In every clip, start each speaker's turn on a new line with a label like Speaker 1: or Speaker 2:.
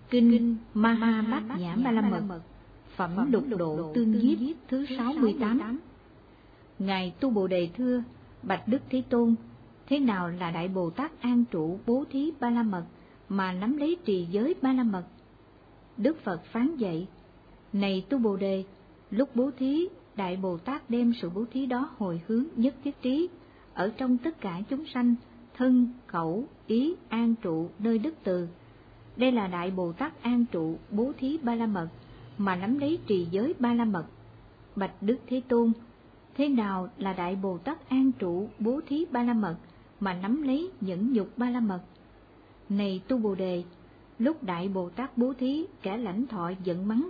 Speaker 1: Kinh Maha Bát Nhã Ba La Mật, phẩm Lục Độ Tương Nhiếp thứ 68. Ngài Tu Bồ Đề thưa: Bạch Đức Thế Tôn, thế nào là Đại Bồ Tát an trụ bố thí Ba La Mật mà nắm lấy trì giới Ba La Mật? Đức Phật phán dạy: Này Tu Bồ Đề, lúc bố thí, Đại Bồ Tát đem sự bố thí đó hồi hướng nhất thiết trí ở trong tất cả chúng sanh, thân, khẩu, ý an trụ nơi đức từ. Đây là Đại Bồ Tát an trụ bố thí Ba La Mật mà nắm lấy trì giới Ba La Mật. Bạch Đức Thế Tôn, thế nào là Đại Bồ Tát an trụ bố thí Ba La Mật mà nắm lấy nhẫn nhục Ba La Mật? Này Tu Bồ Đề, lúc Đại Bồ Tát bố thí, kẻ lãnh thọ giận mắng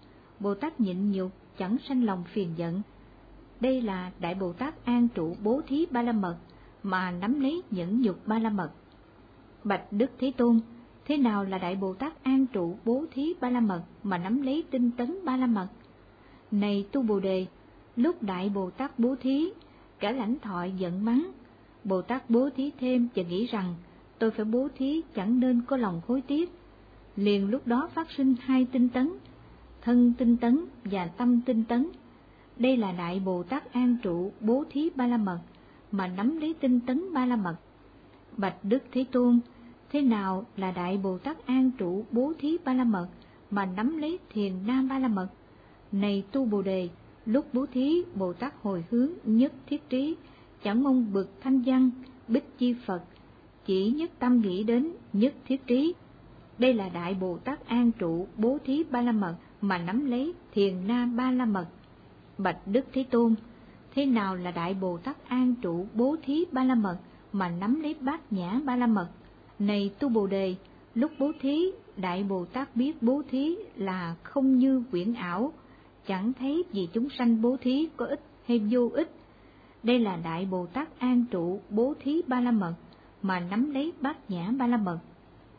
Speaker 1: Bồ Tát nhịn nhục, chẳng sanh lòng phiền giận. Đây là Đại Bồ Tát an trụ bố thí Ba La Mật mà nắm lấy nhẫn nhục Ba La Mật. Bạch Đức Thế Tôn, thế nào là Đại Bồ Tát an trụ bố thí Ba La Mật mà nắm lấy tinh tấn Ba La Mật? Này Tu Bồ Đề, lúc Đại Bồ Tát bố thí, kẻ lãnh thọ giận mắng, Bồ Tát bố thí thêm và nghĩ rằng tôi phải bố thí, chẳng nên có lòng hối tiếc. Liền lúc đó phát sinh hai tinh tấn, thân tinh tấn và tâm tinh tấn. Đây là Đại Bồ Tát an trụ bố thí Ba La Mật mà nắm lấy tinh tấn Ba La Mật. Bạch Đức Thế Tôn, thế nào là Đại Bồ Tát an trụ bố thí Ba La Mật mà nắm lấy thiền nam Ba La Mật? Này Tu Bồ Đề, lúc bố thí, Bồ Tát hồi hướng nhất thiết trí, chẳng mong bực thanh văn, bích chi Phật, chỉ nhất tâm nghĩ đến nhất thiết trí. Đây là Đại Bồ Tát an trụ bố thí Ba La Mật mà nắm lấy thiền nam Ba La Mật. Bạch Đức Thế Tôn, thế nào là Đại Bồ Tát an trụ bố thí Ba La Mật mà nắm lấy bát nhã Ba La Mật? Này Tu Bồ Đề, lúc bố thí, Đại Bồ Tát biết bố thí là không như quyển ảo, chẳng thấy vì chúng sanh bố thí có ích hay vô ích. Đây là Đại Bồ Tát an trụ bố thí Ba La Mật mà nắm lấy bát nhã Ba La Mật.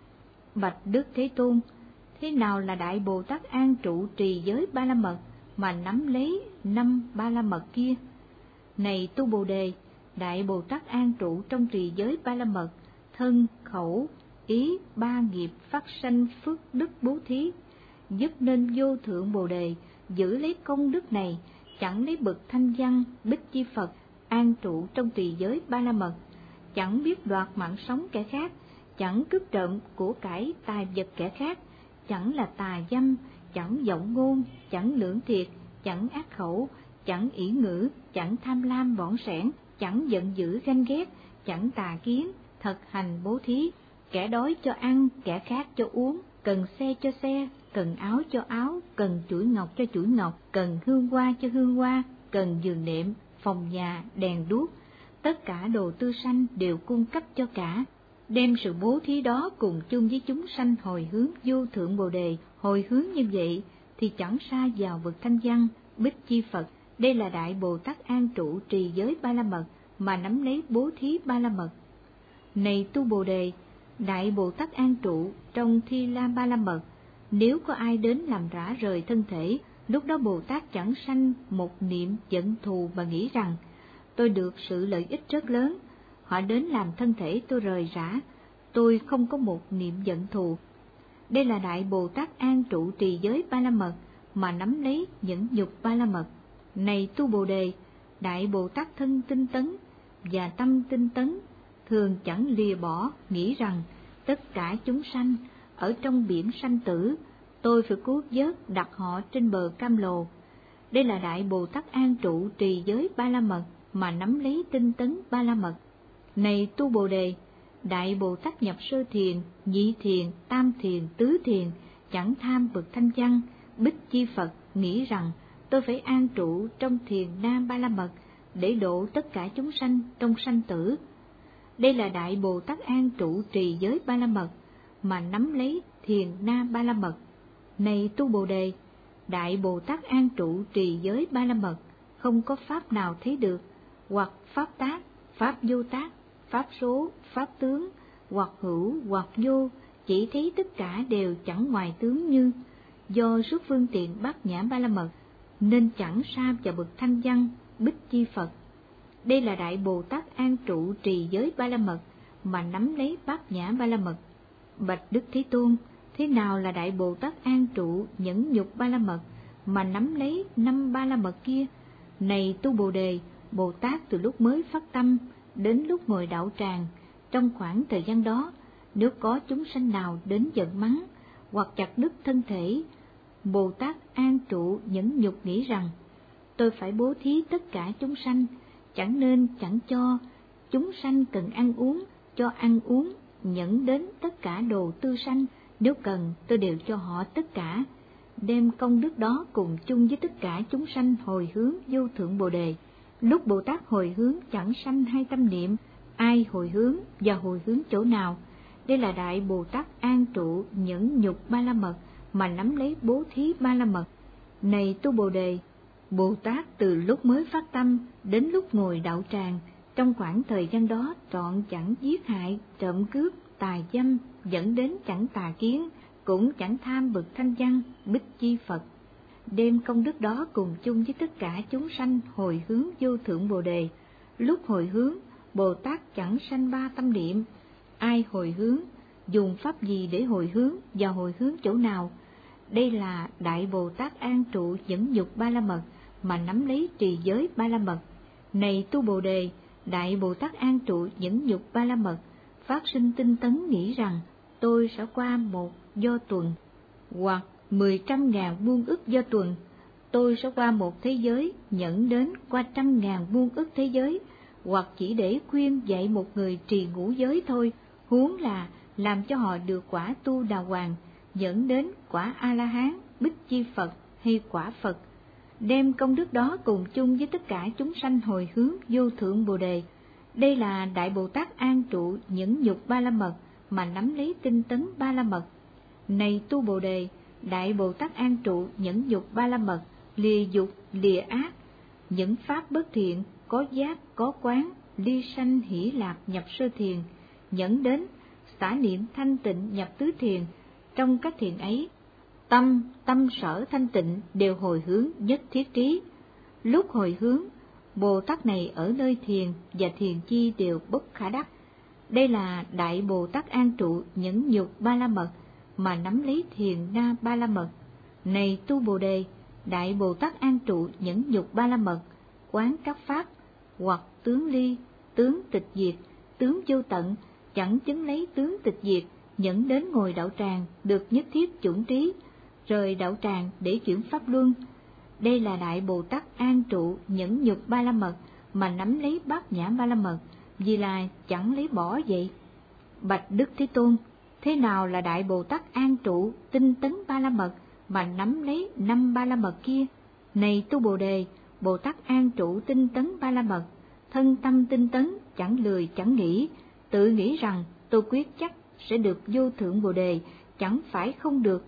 Speaker 1: Bạch Đức Thế Tôn, thế nào là Đại Bồ Tát an trụ trì giới Ba La Mật mà nắm lấy năm Ba La Mật kia? Này Tu Bồ Đề, Đại Bồ Tát an trụ trong trì giới Ba La Mật, thân, khẩu, ý, ba nghiệp phát sanh phước đức bố thí, giúp nên vô thượng Bồ Đề giữ lấy công đức này, chẳng lấy bậc thanh văn, bích chi Phật an trụ trong trì giới Ba La Mật, chẳng biết đoạt mạng sống kẻ khác, chẳng cướp trộm của cải tài vật kẻ khác, chẳng là tà dâm, chẳng vọng ngôn, chẳng lưỡng thiệt, chẳng ác khẩu, chẳng ỷ ngữ, chẳng tham lam bỏn sẻn, chẳng giận dữ ganh ghét, chẳng tà kiến, thật hành bố thí. Kẻ đói cho ăn, kẻ khát cho uống, cần xe cho xe, cần áo cho áo, cần chuỗi ngọc cho chuỗi ngọc, cần hương hoa cho hương hoa, cần giường nệm, phòng nhà, đèn đuốc, tất cả đồ tư sanh đều cung cấp cho cả. Đem sự bố thí đó cùng chung với chúng sanh hồi hướng vô thượng Bồ Đề, hồi hướng như vậy thì chẳng sa vào bậc thanh văn, bích chi Phật. Đây là Đại Bồ Tát an trụ trì giới Ba La Mật mà nắm lấy bố thí Ba La Mật. Này Tu Bồ Đề, Đại Bồ Tát an trụ trong Thi La Ba La Mật, nếu có ai đến làm rã rời thân thể, lúc đó Bồ Tát chẳng sanh một niệm giận thù mà nghĩ rằng tôi được sự lợi ích rất lớn, họ đến làm thân thể tôi rời rã, tôi không có một niệm giận thù. Đây là Đại Bồ Tát an trụ trì giới Ba La Mật mà nắm lấy nhẫn nhục Ba La Mật. Này Tu Bồ Đề, Đại Bồ Tát thân tinh tấn và tâm tinh tấn thường chẳng lìa bỏ, nghĩ rằng tất cả chúng sanh ở trong biển sanh tử, tôi phải cứu vớt đặt họ trên bờ cam lồ. Đây là Đại Bồ Tát an trụ trì giới Ba La Mật mà nắm lấy tinh tấn Ba La Mật. Này Tu Bồ Đề, Đại Bồ Tát nhập sơ thiền, nhị thiền, tam thiền, tứ thiền, chẳng tham bậc thanh văn, bích chi Phật, nghĩ rằng tôi phải an trụ trong thiền nam Ba La Mật để độ tất cả chúng sanh trong sanh tử. Đây là Đại Bồ Tát an trụ trì giới Ba La Mật mà nắm lấy thiền nam Ba La Mật. Này Tu Bồ Đề, Đại Bồ Tát an trụ trì giới Ba La Mật, không có pháp nào thấy được, hoặc pháp tác, pháp vô tác, pháp số, pháp tướng, hoặc hữu hoặc vô, chỉ thấy tất cả đều chẳng ngoài tướng như. Do sức phương tiện bát nhã Ba La Mật nên chẳng sa vào bậc thanh văn, bích chi Phật. Đây là Đại Bồ Tát an trụ trì giới Ba La Mật mà nắm lấy bát nhã Ba La Mật. Bạch Đức Thế Tôn, Thế nào là Đại Bồ Tát an trụ nhẫn nhục ba la mật mà nắm lấy 5 ba la mật kia? Này tu Bồ Đề, Bồ Tát từ lúc mới phát tâm đến lúc ngồi đạo tràng, trong khoảng thời gian đó, nếu có chúng sanh nào đến giận mắng hoặc chặt đứt thân thể, Bồ Tát an trụ nhẫn nhục nghĩ rằng tôi phải bố thí tất cả chúng sanh, chẳng nên chẳng cho chúng sanh cần ăn uống, cho ăn uống, nhẫn đến tất cả đồ tư sanh, nếu cần tôi đều cho họ tất cả, đem công đức đó cùng chung với tất cả chúng sanh hồi hướng vô thượng Bồ Đề. Lúc Bồ Tát hồi hướng chẳng sanh hai tâm niệm, ai hồi hướng và hồi hướng chỗ nào? Đây là Đại Bồ Tát an trụ nhẫn nhục ba la mật mà nắm lấy bố thí ba la mật. Này tu Bồ Đề, Bồ Tát từ lúc mới phát tâm đến lúc ngồi đạo tràng, trong khoảng thời gian đó trọn chẳng giết hại, trộm cướp, tà dâm, dẫn đến chẳng tà kiến, cũng chẳng tham bực thanh văn, bích chi Phật. Đem công đức đó cùng chung với tất cả chúng sanh hồi hướng vô thượng Bồ Đề. Lúc hồi hướng, Bồ Tát chẳng sanh ba tâm niệm. Ai hồi hướng, dùng pháp gì để hồi hướng và hồi hướng chỗ nào? Đây là Đại Bồ Tát an trụ nhẫn nhục ba la mật mà nắm lấy trì giới ba la mật. Này tu Bồ Đề, Đại Bồ Tát an trụ nhẫn nhục ba la mật, phát sinh tinh tấn nghĩ rằng tôi sẽ qua một do tuần, hoặc 10.000 muôn ức do tuần, tôi sẽ qua một thế giới nhẫn đến qua 100.000 muôn ức thế giới, hoặc chỉ để khuyên dạy một người trì ngũ giới thôi, huống là làm cho họ được quả tu đà hoàng, dẫn đến quả A-la-hán, bích chi Phật hay quả Phật. Đem công đức đó cùng chung với tất cả chúng sanh hồi hướng vô thượng Bồ Đề. Đây là Đại Bồ Tát an trụ nhẫn nhục ba la mật mà nắm lấy tinh tấn ba la mật. Này tu Bồ Đề, Đại Bồ Tát an trụ nhẫn nhục ba la mật, lìa dục, lìa ác, những pháp bất thiện, có giác, có quán, ly sanh hỷ lạc nhập sơ thiền, nhẫn đến xả niệm thanh tịnh nhập tứ thiền. Trong các thiền ấy, tâm sở thanh tịnh đều hồi hướng nhất thiết trí. Lúc hồi hướng, Bồ Tát này ở nơi thiền và thiền chi đều bất khả đắc. Đây là Đại Bồ Tát an trụ nhẫn nhục ba la mật mà nắm lấy thiền na ba la mật. Này tu Bồ Đề, Đại Bồ Tát an trụ nhẫn nhục ba la mật, quán các pháp hoặc tướng ly, tướng tịch diệt, tướng vô tận, chẳng chứng lấy tướng tịch diệt, nhẫn đến ngồi đạo tràng được nhất thiết chủng trí, rời đạo tràng để chuyển pháp luân. Đây là Đại Bồ Tát an trụ nhẫn nhục ba la mật mà nắm lấy bát nhã ba la mật, vì là chẳng lấy bỏ vậy. Bạch Đức Thế Tôn, thế nào là Đại Bồ Tát an trụ tinh tấn ba la mật mà nắm lấy 5 ba la mật kia? Này tu Bồ Đề, Bồ Tát an trụ tinh tấn ba la mật, thân tâm tinh tấn, chẳng lười chẳng nghĩ, tự nghĩ rằng tôi quyết chắc sẽ được vô thượng Bồ Đề, chẳng phải không được.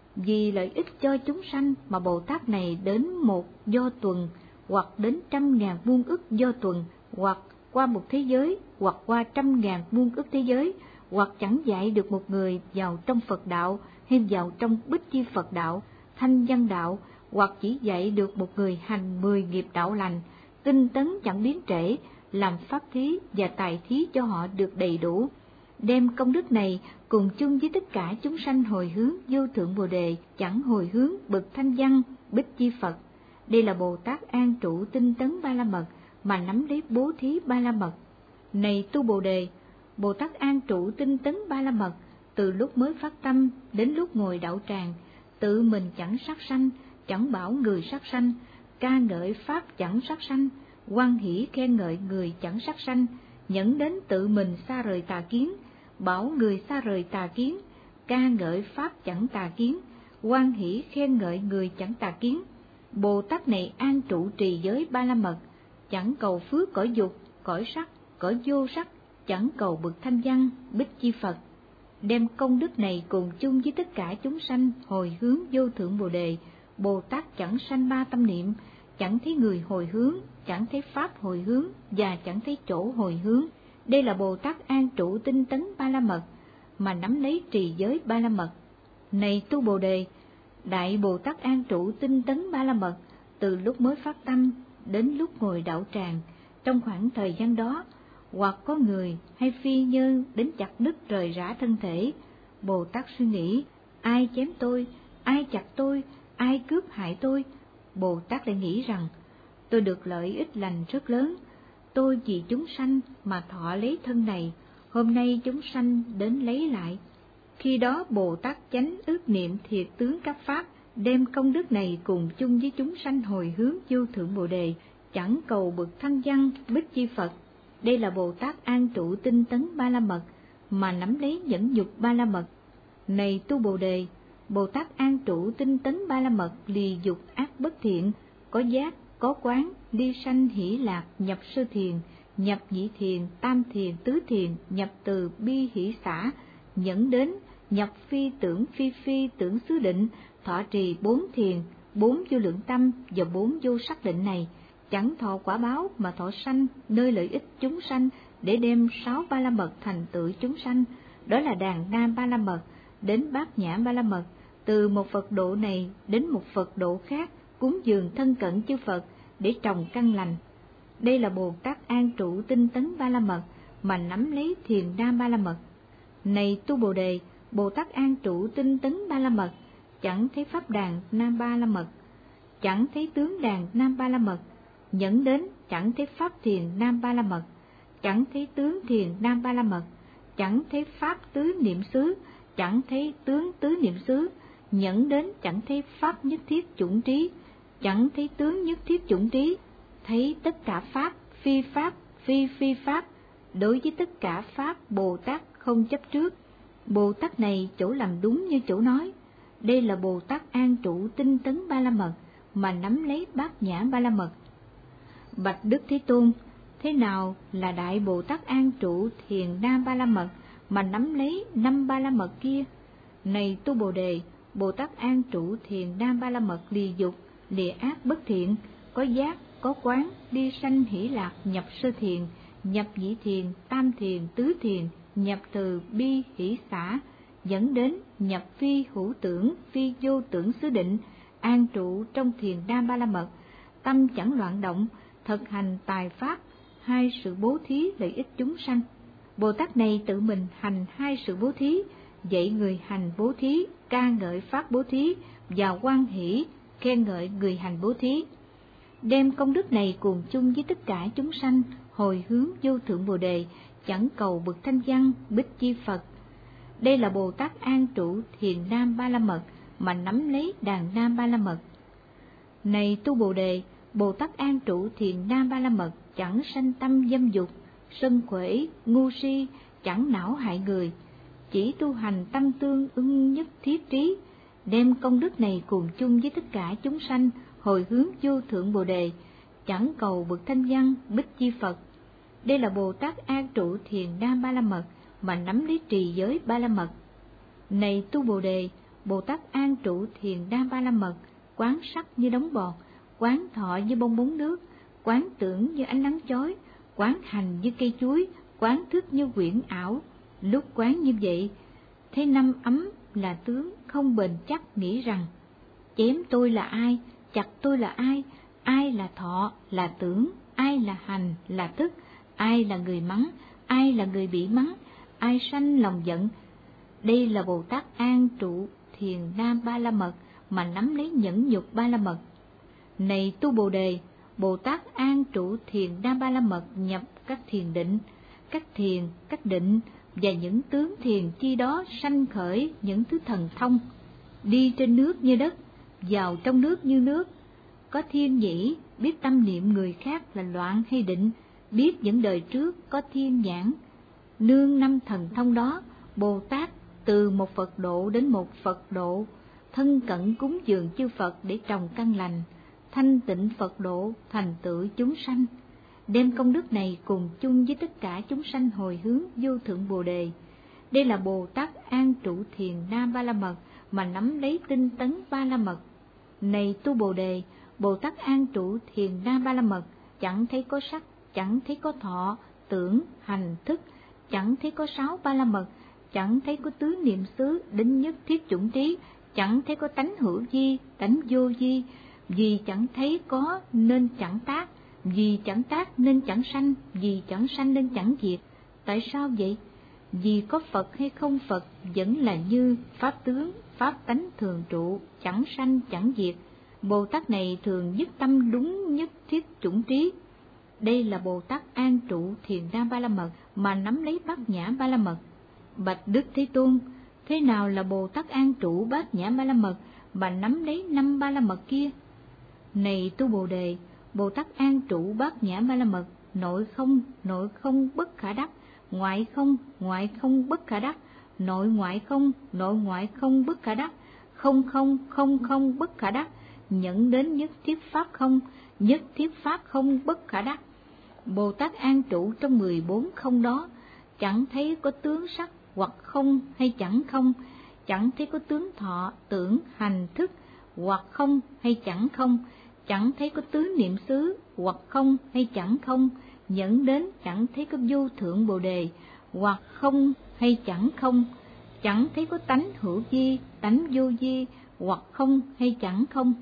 Speaker 1: Vì lợi ích cho chúng sanh mà Bồ Tát này đến một do tuần, hoặc đến 100.000 muôn ức do tuần, hoặc qua một thế giới, hoặc qua 100.000 muôn ức thế giới, hoặc chẳng dạy được một người vào trong Phật đạo hay vào trong bích chi Phật đạo, thanh văn đạo, hoặc chỉ dạy được một người hành 10 nghiệp đạo lành, tinh tấn chẳng biến trễ, làm pháp thí và tài thí cho họ được đầy đủ. Đem công đức này cùng chung với tất cả chúng sanh hồi hướng vô thượng Bồ Đề, chẳng hồi hướng bậc thanh văn, bích chi Phật. Đây là Bồ Tát an trụ tinh tấn ba la mật mà nắm lấy bố thí ba la mật. Này tu Bồ Đề, Bồ Tát an trụ tinh tấn ba la mật từ lúc mới phát tâm đến lúc ngồi đạo tràng, tự mình chẳng sát sanh, chẳng bảo người sát sanh, ca ngợi pháp chẳng sát sanh, hoan hỷ khen ngợi người chẳng sát sanh, nhẫn đến tự mình xa rời tà kiến, bảo người xa rời tà kiến, ca ngợi pháp chẳng tà kiến, hoan hỷ khen ngợi người chẳng tà kiến. Bồ Tát này an trụ trì giới ba la mật, chẳng cầu phước cõi dục, cõi sắc, cõi vô sắc, chẳng cầu bậc thanh văn, bích chi Phật. Đem công đức này cùng chung với tất cả chúng sanh hồi hướng vô thượng Bồ Đề, Bồ Tát chẳng sanh ba tâm niệm, chẳng thấy người hồi hướng, chẳng thấy pháp hồi hướng và chẳng thấy chỗ hồi hướng. Đây là Bồ Tát an trụ tinh tấn ba la mật mà nắm lấy trì giới ba la mật. Này tu Bồ Đề, Đại Bồ Tát an trụ tinh tấn ba la mật từ lúc mới phát tâm đến lúc ngồi đạo tràng, trong khoảng thời gian đó, hoặc có người hay phi nhân đến chặt đứt rời rã thân thể, Bồ Tát suy nghĩ, ai chém tôi, ai chặt tôi, ai cướp hại tôi. Bồ Tát lại nghĩ rằng, tôi được lợi ích lành rất lớn, tôi vì chúng sanh mà thọ lấy thân này, hôm nay chúng sanh đến lấy lại. Khi đó Bồ Tát chánh ước niệm thiệt tướng các pháp, đem công đức này cùng chung với chúng sanh hồi hướng vô thượng Bồ Đề, chẳng cầu bậc thanh văn Bích Chi Phật. Đây là Bồ Tát an trụ tinh tấn Ba La Mật, mà nắm lấy nhẫn nhục Ba La Mật. Này tu Bồ Đề, Bồ Tát an trụ tinh tấn Ba La Mật, lìa dục ác bất thiện, có giác, có quán, ly sanh hỷ lạc, nhập sơ thiền, nhập nhị thiền, tam thiền, tứ thiền, nhập từ bi hỷ xả, nhẫn đến, nhập phi tưởng xứ định, thọ trì 4 thiền, 4 vô lượng tâm và 4 vô sắc định này, chẳng thọ quả báo mà thọ sanh nơi lợi ích chúng sanh, để đem 6 Ba La Mật thành tựu chúng sanh. Đó là Đàn Na Ba La Mật đến Bát Nhã Ba La Mật, từ một Phật độ này đến một Phật độ khác, cúng dường thân cận chư Phật để trồng căn lành. Đây là Bồ Tát an trụ tinh tấn Ba La Mật, mà nắm lấy Thiền Na Ba La Mật. Này tu Bồ Đề, Bồ Tát an trụ tinh tấn Ba La Mật, chẳng thấy pháp Đàn Na Ba La Mật, chẳng thấy tướng Đàn Na Ba La Mật, nhẫn đến chẳng thấy pháp Thiền Na Ba La Mật, chẳng thấy tướng Thiền Na Ba La Mật, chẳng thấy pháp tứ niệm xứ, chẳng thấy tướng tứ niệm xứ, nhẫn đến chẳng thấy pháp nhất thiết chủng trí, chẳng thấy tướng nhất thiết chủng trí, thấy tất cả pháp, phi pháp. Đối với tất cả pháp, Bồ Tát không chấp trước. Bồ Tát này chỗ làm đúng như chỗ nói. Đây là Bồ Tát an trụ tinh tấn Ba La Mật, mà nắm lấy Bát Nhã Ba La Mật. Bạch Đức Thế Tôn, thế nào là Đại Bồ Tát an trụ Thiền Na Ba La Mật, mà nắm lấy 5 Ba La Mật kia? Này tu Bồ Đề, Bồ Tát an trụ Thiền Na Ba La Mật, lìa dục, lìa ác bất thiện, có giác, có quán, đi sanh hỷ lạc, nhập sơ thiền, nhập nhị thiền, tam thiền, tứ thiền, nhập từ bi hỷ xả, dẫn đến nhập phi hữu tưởng, phi vô tưởng xứ định, an trụ trong Thiền Na Ba La Mật, tâm chẳng loạn động, thực hành tài pháp, 2 sự bố thí lợi ích chúng sanh. Bồ Tát này tự mình hành 2 sự bố thí, dạy người hành bố thí, ca ngợi pháp bố thí, và hoan hỷ khen ngợi người hành bố thí, đem công đức này cùng chung với tất cả chúng sanh hồi hướng vô thượng Bồ Đề, chẳng cầu bậc thanh văn Bích Chi Phật. Đây là Bồ Tát an trụ Thiền Na Ba La Mật, mà nắm lấy Đàn Na Ba La Mật. Này tu Bồ Đề, Bồ Tát an trụ Thiền Na Ba La Mật, chẳng sanh tâm dâm dục, sân quể, ngu si, chẳng não hại người, chỉ tu hành tâm tương ưng nhất thiết trí, đem công đức này cùng chung với tất cả chúng sanh hồi hướng vô thượng Bồ Đề, chẳng cầu bậc thanh văn Bích Chi Phật. Đây là Bồ Tát an trụ Thiền Na Ba La Mật, mà nắm lấy trì giới Ba La Mật. Này tu Bồ Đề, Bồ Tát an trụ Thiền Na Ba La Mật, quán sắc như đống bọt, quán thọ như bong bóng nước, quán tưởng như ánh nắng chói, quán hành như cây chuối, quán thức như quyển ảo. Lúc quán như vậy, thấy 5 ấm là tướng không bền chắc, nghĩ rằng chém tôi là ai, chặt tôi là ai là thọ, là tưởng, ai là hành, là thức, ai là người mắng, ai là người bị mắng, ai sanh lòng giận. Đây là Bồ Tát an trụ Thiền Na Ba La Mật, mà nắm lấy nhẫn nhục Ba La Mật. Này tu Bồ Đề, Bồ Tát an trụ Thiền Na Ba La Mật, nhập các thiền định, các thiền, các định, và những tướng thiền chi đó sanh khởi những thứ thần thông, đi trên nước như đất, vào trong nước như nước, có thiên nhĩ, biết tâm niệm người khác là loạn hay định, biết những đời trước có thiên nhãn. Nương 5 thần thông đó, Bồ Tát từ một Phật độ đến một Phật độ, thân cận cúng dường chư Phật để trồng căn lành, thanh tịnh Phật độ, thành tựu chúng sanh, đem công đức này cùng chung với tất cả chúng sanh hồi hướng vô thượng Bồ Đề. Đây là Bồ Tát an trụ Thiền Na Ba La Mật, mà nắm lấy tinh tấn Ba La Mật. Này tu Bồ Đề, Bồ Tát an trụ Thiền Na Ba La Mật, chẳng thấy có sắc, chẳng thấy có thọ, tưởng, hành, thức, chẳng thấy có 6 Ba La Mật, chẳng thấy có tứ niệm xứ đính nhất thiết chủng trí, chẳng thấy có tánh hữu vi, tánh vô vi, vì chẳng thấy có nên chẳng tác, vì chẳng tác nên chẳng sanh, vì chẳng sanh nên chẳng diệt. Tại sao vậy? Vì có Phật hay không Phật vẫn là như pháp tướng, pháp tánh thường trụ, chẳng sanh chẳng diệt. Bồ Tát này thường nhất tâm đúng nhất thiết chủng trí. Đây là Bồ Tát an trụ Thiền Nam Ba La Mật mà nắm lấy Bát Nhã Ba La Mật. Bạch Đức Thế Tôn, thế nào là Bồ Tát an trụ Bát Nhã Ba La Mật mà nắm lấy 5 Ba La Mật kia? Này tu Bồ Đề, Bồ Tát an trụ Bát Nhã Ba La Mật, nội không bất khả đắc, ngoại không bất khả đắc, nội ngoại không bất khả đắc, không bất khả đắc, nhận đến nhất thiết pháp không, nhất thiết pháp không bất khả đắc. Bồ Tát an trụ trong 14 không đó, chẳng thấy có tướng sắc hoặc không hay chẳng không, chẳng thấy có tướng thọ, tưởng, hành, thức, hoặc không hay chẳng không, chẳng thấy có tứ niệm xứ, hoặc không hay chẳng không, dẫn đến chẳng thấy có vô thượng Bồ Đề, hoặc không hay chẳng không, chẳng thấy có tánh hữu vi, tánh vô vi, hoặc không hay chẳng không.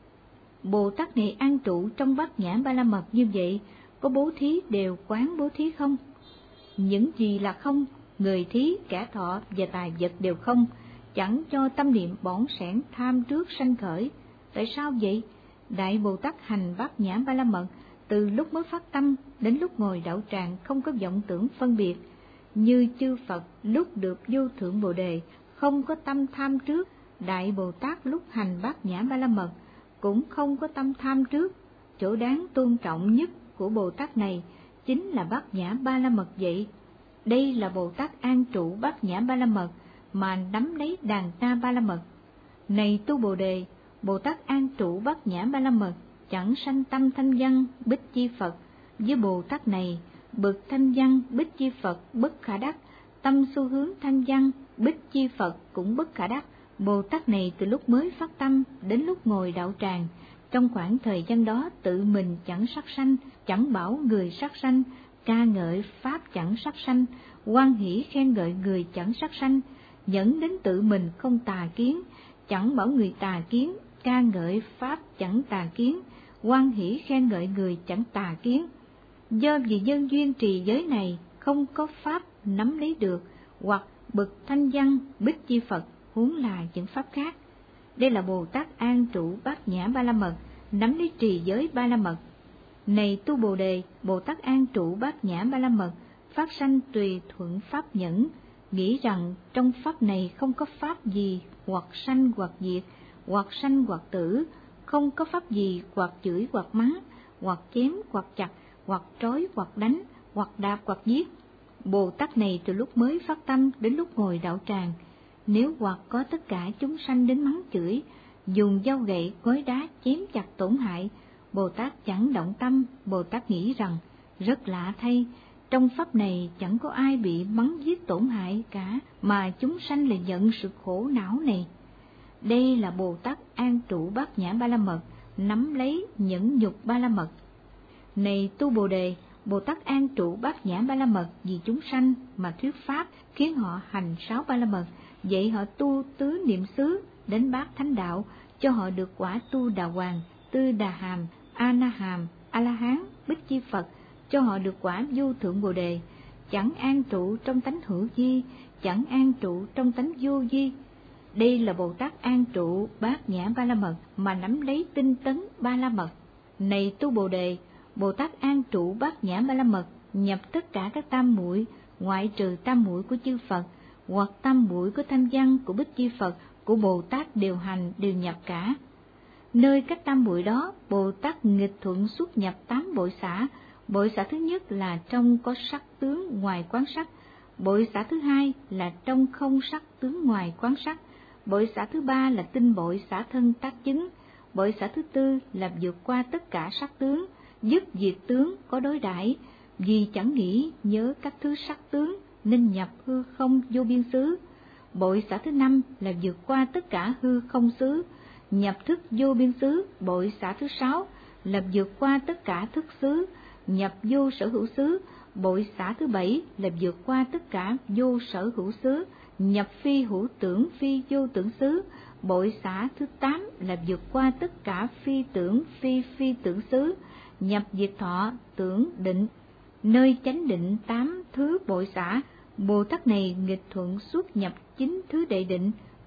Speaker 1: Bồ Tát này an trụ trong Bát Nhã Ba La Mật như vậy, có bố thí đều quán bố thí không? Những gì là không? Người thí, kẻ thọ và tài vật đều không, chẳng cho tâm niệm bỏn sẻn tham trước sanh khởi. Tại sao vậy? Đại Bồ Tát hành Bát Nhã Ba La Mật, từ lúc mới phát tâm đến lúc ngồi đạo tràng không có vọng tưởng phân biệt. Như chư Phật lúc được vô thượng Bồ Đề, không có tâm tham trước. Đại Bồ Tát lúc hành Bát Nhã Ba La Mật, cũng không có tâm tham trước. Chỗ đáng tôn trọng nhất của Bồ Tát này chính là Bát Nhã Ba La Mật vậy. Đây là Bồ Tát an trụ Bát Nhã Ba La Mật mà nắm lấy Đàn Na Ba La Mật. Này tu Bồ Đề, Bồ Tát an trụ Bát Nhã Ba La Mật, chẳng sanh tâm thanh văn Bích Chi Phật. Với Bồ Tát này, bậc thanh văn Bích Chi Phật bất khả đắc, tâm xu hướng thanh văn Bích Chi Phật cũng bất khả đắc. Bồ Tát này từ lúc mới phát tâm đến lúc ngồi đạo tràng, trong khoảng thời gian đó tự mình chẳng sát sanh, chẳng bảo người sát sanh, ca ngợi pháp chẳng sát sanh, hoan hỷ khen ngợi người chẳng sát sanh, dẫn đến tự mình không tà kiến, chẳng bảo người tà kiến, ca ngợi pháp chẳng tà kiến, hoan hỷ khen ngợi người chẳng tà kiến. Do vì nhân duyên trì giới này không có pháp nắm lấy được, hoặc bậc thanh văn Bích Chi Phật huống là những pháp khác. Đây là Bồ Tát an trụ Bát Nhã Ba La Mật, nắm lấy trì giới Ba La Mật. Này tu Bồ Đề, Bồ Tát an trụ Bát Nhã Ba La Mật, phát sanh tùy thuận pháp nhẫn, nghĩ rằng trong pháp này không có pháp gì hoặc sanh hoặc diệt, hoặc sanh hoặc tử, không có pháp gì hoặc chửi hoặc mắng, hoặc chém hoặc chặt, hoặc trói hoặc đánh, hoặc đạp hoặc giết. Bồ Tát này từ lúc mới phát tâm đến lúc ngồi đạo tràng, nếu hoặc có tất cả chúng sanh đến mắng chửi, dùng dao gậy cối đá chém chặt tổn hại, Bồ Tát chẳng động tâm. Bồ Tát nghĩ rằng rất lạ thay, trong pháp này chẳng có ai bị mắng giết tổn hại cả, mà chúng sanh lại nhận sự khổ não này. Đây là Bồ Tát an trụ Bát Nhã Ba La Mật, nắm lấy nhẫn nhục Ba La Mật. Này tu Bồ Đề, Bồ Tát an trụ Bát Nhã Ba La Mật vì chúng sanh mà thuyết pháp, khiến họ hành 6 Ba La Mật, dạy họ tu tứ niệm xứ đến bát thánh đạo, cho họ được quả tu Đà Hoàng, Tư Đà Hàm, A Na Hàm, A La Hán, Bích Chi Phật, cho họ được quả vô thượng Bồ Đề. Chẳng an trụ trong tánh hữu vi, chẳng an trụ trong tánh vô vi. Đây là Bồ Tát an trụ Bát Nhã Ba La Mật mà nắm lấy tinh tấn Ba La Mật. Này tu Bồ Đề, Bồ Tát an trụ Bát Nhã Ba La Mật, nhập tất cả các tam muội, ngoại trừ tam muội của chư Phật, hoặc tam muội của thanh văn của Bích Chi Phật, của Bồ Tát đều hành đều nhập cả. Nơi các tam muội đó, Bồ Tát nghịch thuận xuất nhập 8 bội xã. Bội xã thứ nhất là trong có sắc tướng ngoài quán sắc, bội xã thứ hai là trong không sắc tướng ngoài quán sắc, bội xã thứ ba là tinh bội xã thân tác chứng, bội xã thứ tư là vượt qua tất cả sắc tướng, dứt diệt tướng có đối đãi, vì chẳng nghĩ nhớ các thứ sắc tướng nên nhập hư không vô biên xứ. Bội xã thứ năm là vượt qua tất cả hư không xứ, nhập thức vô biên xứ. Bội xã thứ sáu là vượt qua tất cả thức xứ, nhập vô sở hữu xứ. Bội xã thứ bảy là vượt qua tất cả vô sở hữu xứ, nhập phi hữu tưởng phi vô tưởng xứ. Bội xã thứ 8 là vượt qua tất cả phi tưởng phi tưởng xứ, nhập diệt thọ tưởng định, nơi chánh định 8 thứ bội xã. Bồ Tát này nghịch thuận xuất nhập 9 thứ đệ định,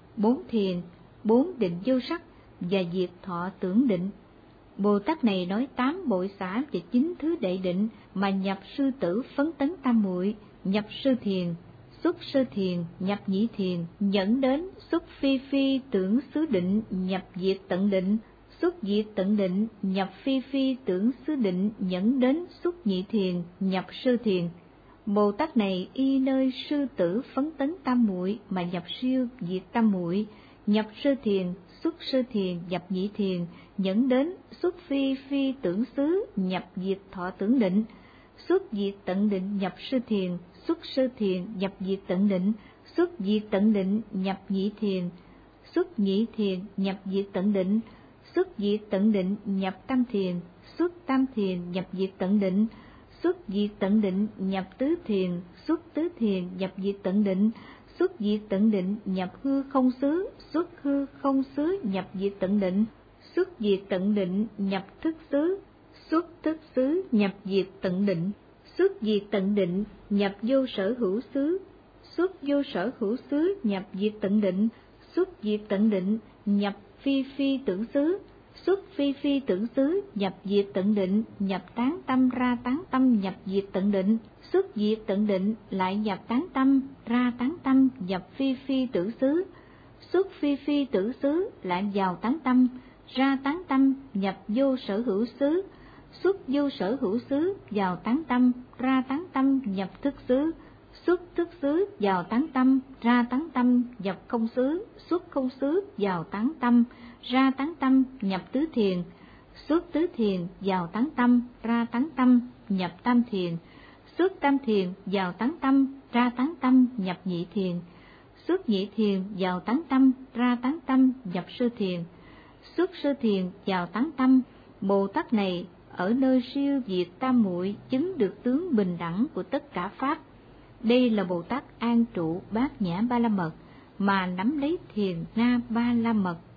Speaker 1: 4 thiền, 4 định vô sắc và diệt thọ tưởng định. Bồ Tát này nói 8 bội xả và 9 thứ đệ định mà nhập sư tử phấn tấn tam muội, nhập sơ thiền, xuất sơ thiền, nhập nhị thiền, dẫn đến xuất phi phi tưởng xứ định, nhập diệt tận định, xuất diệt tận định, nhập phi phi tưởng xứ định, dẫn đến xuất nhị thiền, nhập sơ thiền. Bồ Tát này y nơi sư tử phấn tấn tam muội mà nhập siêu diệt tam muội, nhập sơ thiền, xuất sơ thiền, nhập nhị thiền, dẫn đến xuất phi phi tưởng xứ, nhập diệt thọ tưởng định, xuất diệt tận định, nhập sơ thiền, xuất sơ thiền, nhập diệt tận định, xuất diệt tận định, nhập nhị thiền, xuất nhị thiền, nhập diệt tận định, xuất diệt tận định, nhập tam thiền, xuất tam thiền, nhập diệt tận định, xuất diệt tận định, nhập tứ thiền, xuất tứ thiền, nhập diệt tận định, xuất diệt tận định, nhập hư không xứ, xuất hư không xứ, nhập diệt tận định, xuất diệt tận định, nhập thức xứ, xuất thức xứ, nhập diệt tận định, xuất diệt tận định, nhập vô sở hữu xứ, xuất vô sở hữu xứ, nhập diệt tận định, xuất diệt tận định, nhập phi phi tưởng xứ, xuất phi phi tưởng xứ, nhập diệt tận định, nhập tán tâm ra tán tâm, nhập diệt tận định, xuất diệt tận định, lại nhập tán tâm, ra tán tâm, nhập phi phi tưởng xứ, xuất phi phi tưởng xứ, lại vào tán tâm, ra tán tâm, nhập vô sở hữu xứ, xuất vô sở hữu xứ, vào tán tâm, ra tán tâm, nhập thức xứ, xuất thức xứ, vào tán tâm, ra tán tâm, nhập không xứ, xuất không xứ, vào tán tâm, ra tán tâm, nhập tứ thiền, xuất tứ thiền, vào tán tâm, ra tán tâm, nhập tam thiền, xuất tam thiền, vào tán tâm, ra tán tâm, nhập nhị thiền, xuất nhị thiền, vào tán tâm, ra tán tâm, nhập sơ thiền, xuất sơ thiền, vào tán tâm. Bồ Tát này ở nơi siêu diệt tam muội chứng được tướng bình đẳng của tất cả pháp. Đây là Bồ Tát an trụ bát nhã ba la mật mà nắm lấy thiền na ba la mật.